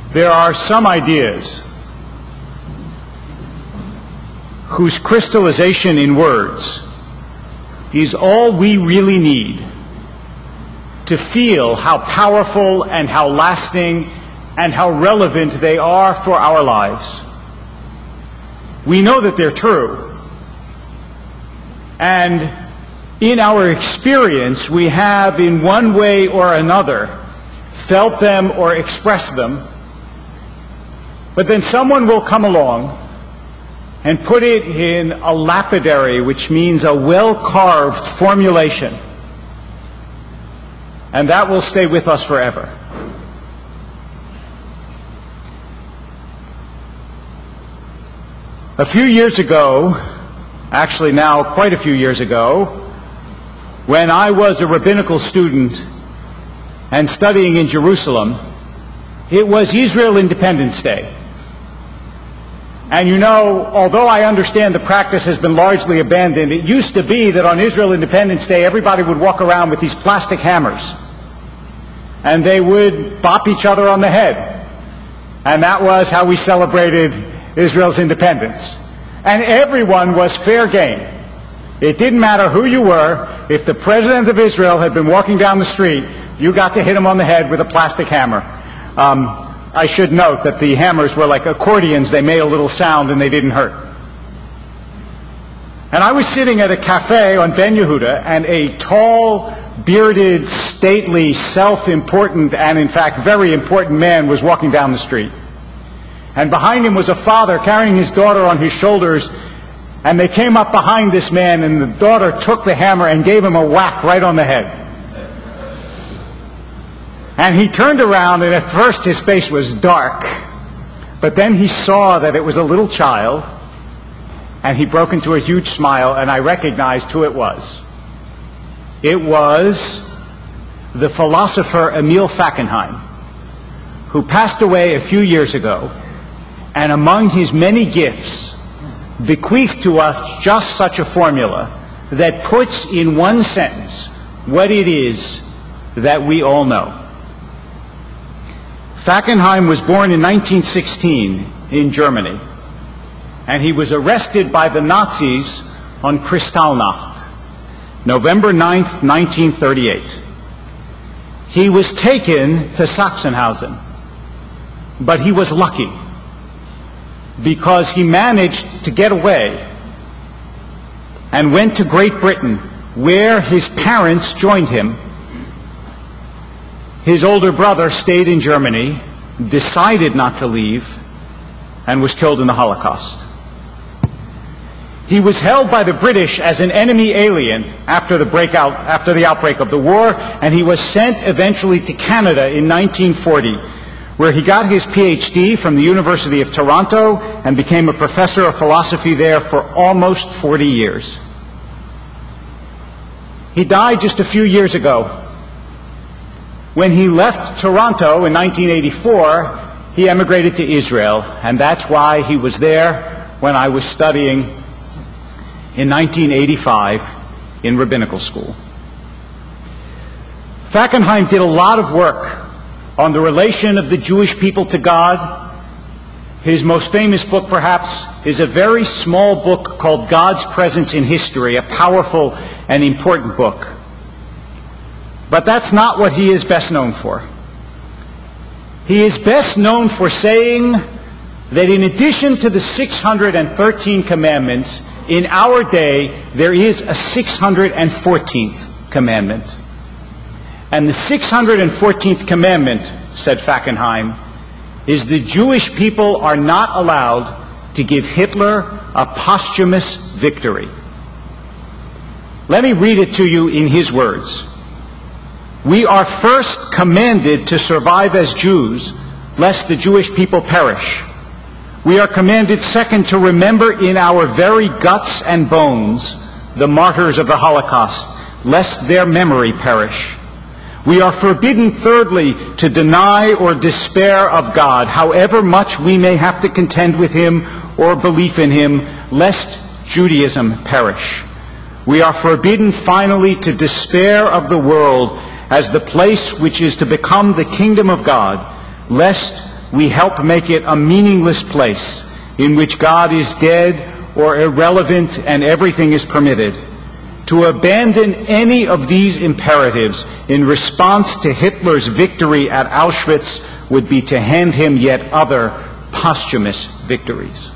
There are some ideas whose crystallization in words is all we really need to feel how powerful and how lasting and how relevant they are for our lives. We know that they're true. And in our experience, we have in one way or another felt them or expressed them. But then someone will come along and put it in a lapidary, which means a well-carved formulation. And that will stay with us forever. A few years ago, actually now quite a few years ago, when I was a rabbinical student and studying in Jerusalem, it was Israel Independence Day. And you know, although I understand the practice has been largely abandoned, it used to be that on Israel Independence Day everybody would walk around with these plastic hammers. And they would bop each other on the head. And that was how we celebrated Israel's independence. And everyone was fair game. It didn't matter who you were. If the President of Israel had been walking down the street, you got to hit him on the head with a plastic hammer. I should note that the hammers were like accordions. They made a little sound and they didn't hurt. And I was sitting at a cafe on Ben Yehuda, and a tall, bearded, stately, self-important, and in fact very important man was walking down the street. And behind him was a father carrying his daughter on his shoulders, and they came up behind this man, and the daughter took the hammer and gave him a whack right on the head. And he turned around, and at first his face was dark, but then he saw that it was a little child, and he broke into a huge smile, and I recognized who it was. It was the philosopher Emil Fackenheim, who passed away a few years ago, and among his many gifts, bequeathed to us just such a formula that puts in one sentence what it is that we all know. Fackenheim was born in 1916 in Germany, and he was arrested by the Nazis on Kristallnacht, November 9th, 1938. He was taken to Sachsenhausen, but he was lucky because he managed to get away and went to Great Britain, where his parents joined him. His older brother stayed in Germany, decided not to leave, and was killed in the Holocaust. He was held by the British as an enemy alien after the outbreak of the war, and he was sent eventually to Canada in 1940, where he got his PhD from the University of Toronto and became a professor of philosophy there for almost 40 years. He died just a few years ago. When he left Toronto in 1984, he emigrated to Israel, and that's why he was there when I was studying in 1985 in rabbinical school. Fackenheim did a lot of work on the relation of the Jewish people to God. His most famous book, perhaps, is a very small book called God's Presence in History, a powerful and important book. But that's not what he is best known for. He is best known for saying that in addition to the 613 commandments, in our day there is a 614th commandment. And the 614th commandment, said Fackenheim, is the Jewish people are not allowed to give Hitler a posthumous victory. Let me read it to you in his words. We are first commanded to survive as Jews, lest the Jewish people perish. We are commanded second to remember in our very guts and bones the martyrs of the Holocaust, lest their memory perish. We are forbidden thirdly to deny or despair of God, however much we may have to contend with him or belief in him, lest Judaism perish. We are forbidden finally to despair of the world as the place which is to become the kingdom of God, lest we help make it a meaningless place in which God is dead or irrelevant and everything is permitted. To abandon any of these imperatives in response to Hitler's victory at Auschwitz would be to hand him yet other posthumous victories.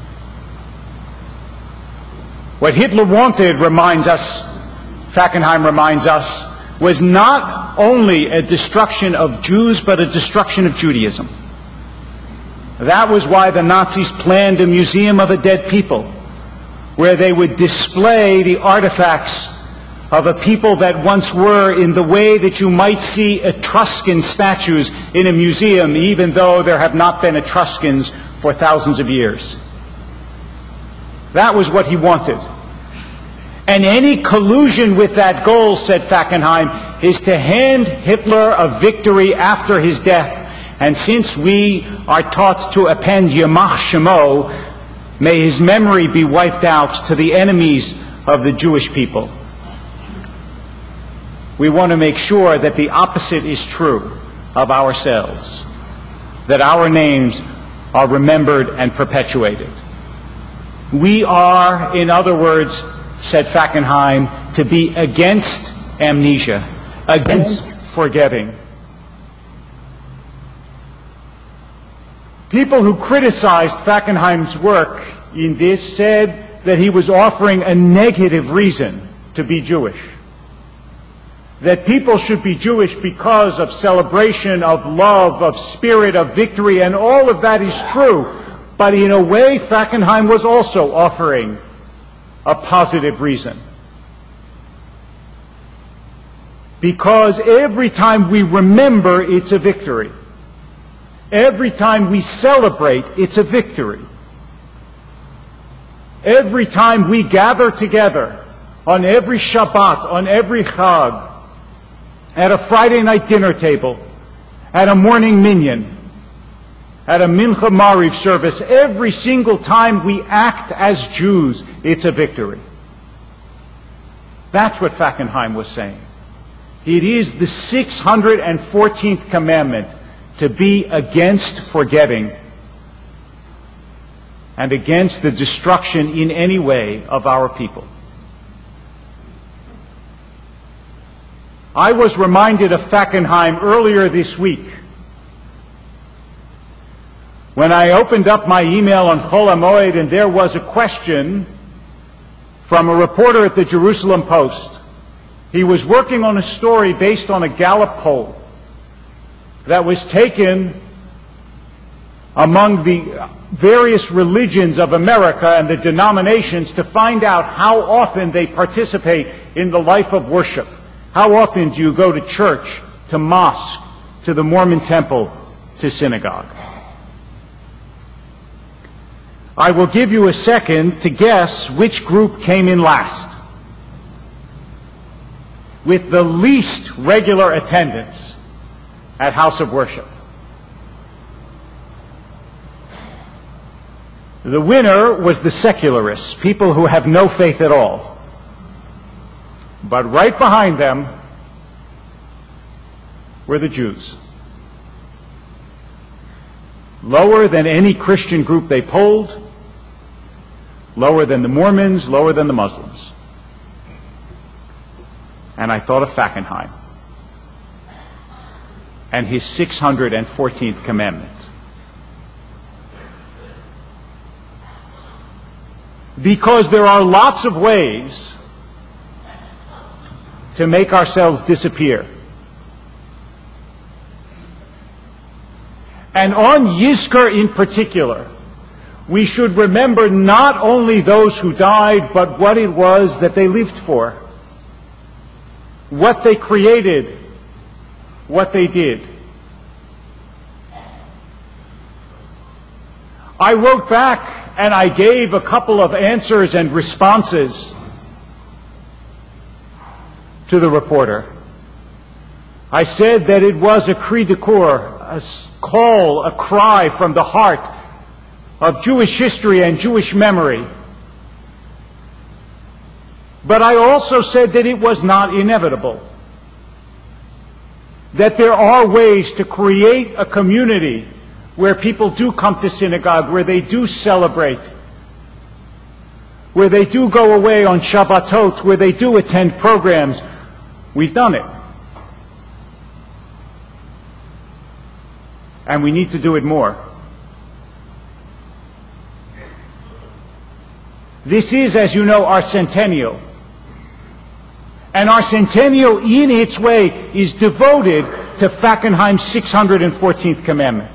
What Hitler wanted, Fackenheim reminds us, was not only a destruction of Jews, but a destruction of Judaism. That was why the Nazis planned a museum of a dead people, where they would display the artifacts of a people that once were in the way that you might see Etruscan statues in a museum, even though there have not been Etruscans for thousands of years. That was what he wanted. And any collusion with that goal, said Fackenheim, is to hand Hitler a victory after his death. And since we are taught to append Yamach Shemo, may his memory be wiped out to the enemies of the Jewish people. We want to make sure that the opposite is true of ourselves, that our names are remembered and perpetuated. We are, in other words, said Fackenheim, to be against amnesia, against forgetting. People who criticized Fackenheim's work in this said that he was offering a negative reason to be Jewish. That people should be Jewish because of celebration, of love, of spirit, of victory, and all of that is true. But in a way, Fackenheim was also offering a positive reason. Because every time we remember, it's a victory. Every time we celebrate, it's a victory. Every time we gather together, on every Shabbat, on every Chag, at a Friday night dinner table, at a morning minyan, at a Mincha Mariv service, every single time we act as Jews, it's a victory. That's what Fackenheim was saying. It is the 614th commandment to be against forgetting and against the destruction in any way of our people. I was reminded of Fackenheim earlier this week when I opened up my email on Chol HaMoed and there was a question from a reporter at the Jerusalem Post. He was working on a story based on a Gallup poll that was taken among the various religions of America and the denominations to find out how often they participate in the life of worship. How often do you go to church, to mosque, to the Mormon temple, to synagogue? I will give you a second to guess which group came in last, with the least regular attendance at house of worship. The winner was the secularists, people who have no faith at all. But right behind them were the Jews. Lower than any Christian group they polled, lower than the Mormons, lower than the Muslims. And I thought of Fackenheim and his 614th commandment. Because there are lots of ways to make ourselves disappear. And on Yizkor in particular, we should remember not only those who died, but what it was that they lived for, what they created, what they did. I wrote back and I gave a couple of answers and responses to the reporter. I said that it was a cri de coeur, a call, a cry from the heart of Jewish history and Jewish memory. But I also said that it was not inevitable. That there are ways to create a community where people do come to synagogue, where they do celebrate, where they do go away on Shabbatot, where they do attend programs. We've done it. And we need to do it more. This is, as you know, our centennial. And our centennial, in its way, is devoted to Fackenheim's 614th commandment.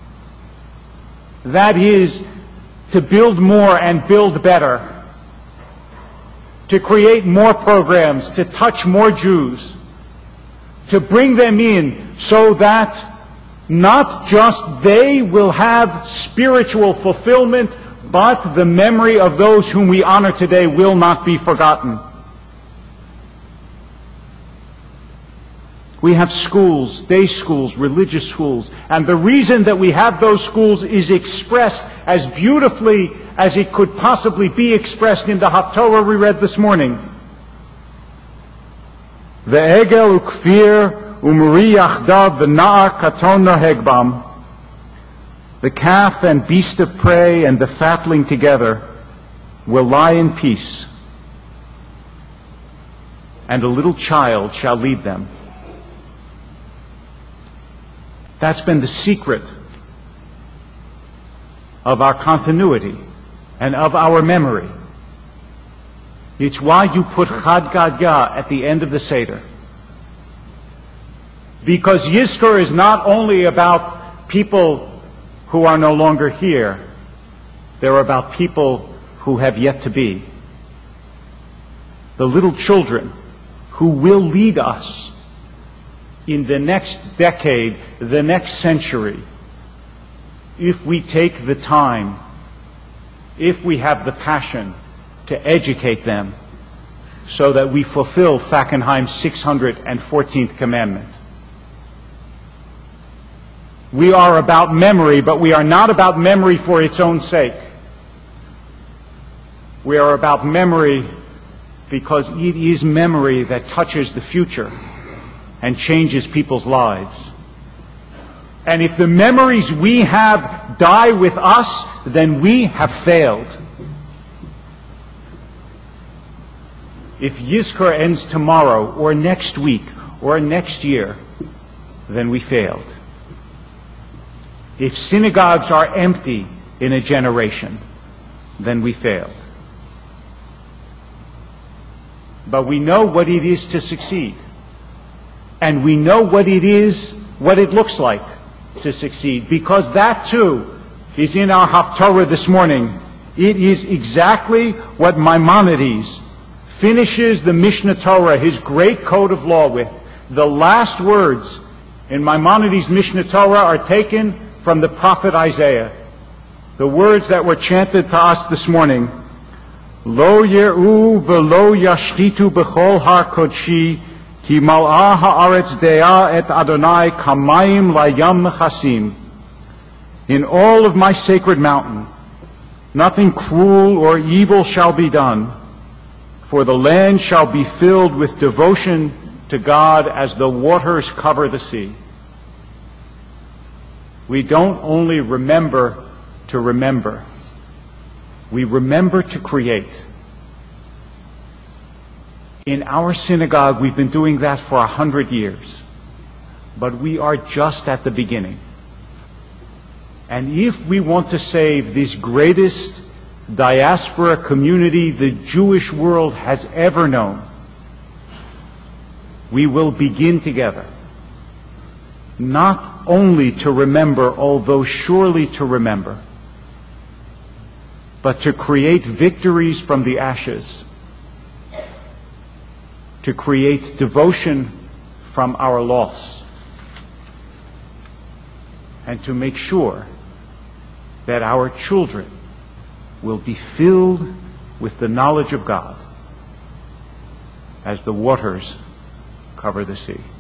That is, to build more and build better, to create more programs, to touch more Jews, to bring them in so that not just they will have spiritual fulfillment, but the memory of those whom we honor today will not be forgotten. We have schools, day schools, religious schools, and the reason that we have those schools is expressed as beautifully as it could possibly be expressed in the Haftorah we read this morning. Ve'egel ukfir umri yachdav v'na'ar katon noheg bam. The calf and beast of prey and the fatling together will lie in peace, and a little child shall lead them. That's been the secret of our continuity and of our memory. It's why you put Chad Gadya at the end of the Seder. Because Yizkor is not only about people who are no longer here, they're about people who have yet to be. The little children who will lead us in the next decade, the next century, if we take the time, if we have the passion to educate them so that we fulfill Fackenheim's 614th commandment. We are about memory, but we are not about memory for its own sake. We are about memory because it is memory that touches the future and changes people's lives. And if the memories we have die with us, then we have failed. If Yizkor ends tomorrow or next week or next year, then we failed. If synagogues are empty in a generation, then we failed. But we know what it is to succeed. And we know what it looks like to succeed, because that too is in our Haftorah this morning. It is exactly what Maimonides finishes the Mishnah Torah, his great code of law, with. The last words in Maimonides' Mishnah Torah are taken from the prophet Isaiah. The words that were chanted to us this morning. Lo ye'u v'lo yashchitu b'chol har kodshi ki mal'ah ha'aretz de'ah et Adonai kamayim layam mechasim. In all of my sacred mountain, nothing cruel or evil shall be done, for the land shall be filled with devotion to God as the waters cover the sea. We don't only remember to remember. We remember to create. In our synagogue, we've been doing that for 100 years. But we are just at the beginning. And if we want to save this greatest diaspora community the Jewish world has ever known, we will begin together. Not only to remember, although surely to remember, but to create victories from the ashes, to create devotion from our loss, and to make sure that our children will be filled with the knowledge of God as the waters cover the sea.